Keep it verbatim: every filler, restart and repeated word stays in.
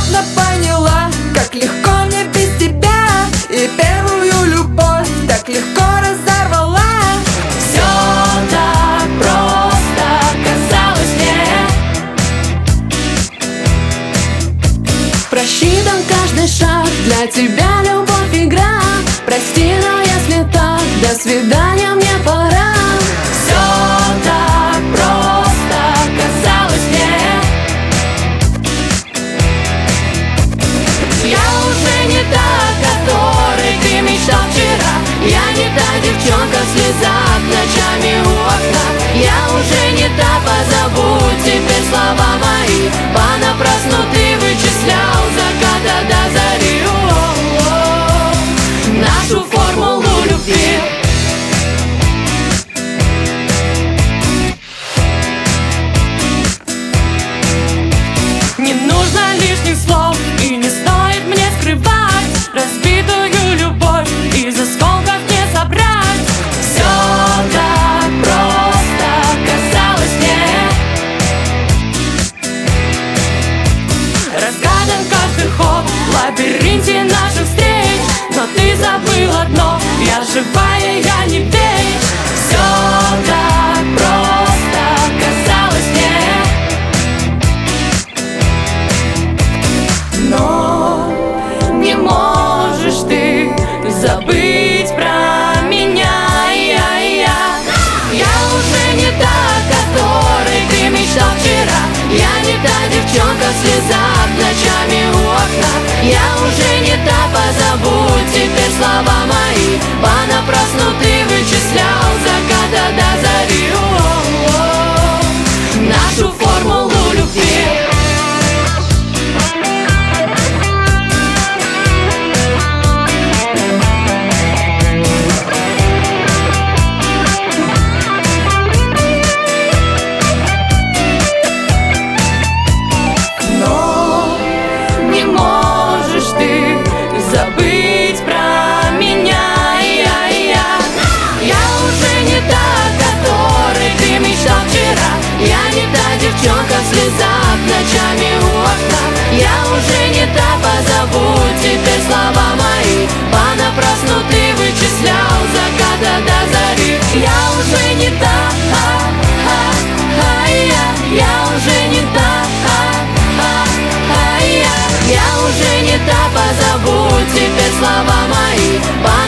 внезапно поняла, как легко мне без тебя, и первую любовь так легко разорвала. Все так просто казалось мне. Просчитан каждый шаг, для тебя любовь игра. Прости, но если так, до свидания, мне пора. Все так просто казалось мне. Я уже не та, которой ты мечтал вчера. Я не та девчонка в слезах ночами у окна. Я уже не та, позабудь теперь слова мои. Понапрасну ты вычислял заката до зари. О-о-о. Нашу формулу любви. Не нужно лишних слов, и не стоит мне скрывать разбитую любовь из осколков не собрать. Все так просто казалось мне. Разгадан каждый ход в лабиринте наших встреч. Но ты забыл одно: я живая, я не вещь. Все так просто казалось мне. Но не можешь ты забыть про меня. Я, я, я уже не та, которой ты мечтал вчера. Я не та девчонка в слезах ночами у окна. Я уже не та, позабудь теперь слова мои. Понапрасну ты вычислял заката до зари. О-о-о. Нашу формулу любви. Забыть про меня. Я, я, я уже не та, которой ты мечтал вчера. Я не та девчонка в слезах ночами у окна. Я уже не та, позабудь теперь слова мои. Понапрасну ты вычислял заката до зари. Я уже не та, а, а, а, я, я уже не та, а, а, а, я, я уже не та, позабудь теперь слова мои.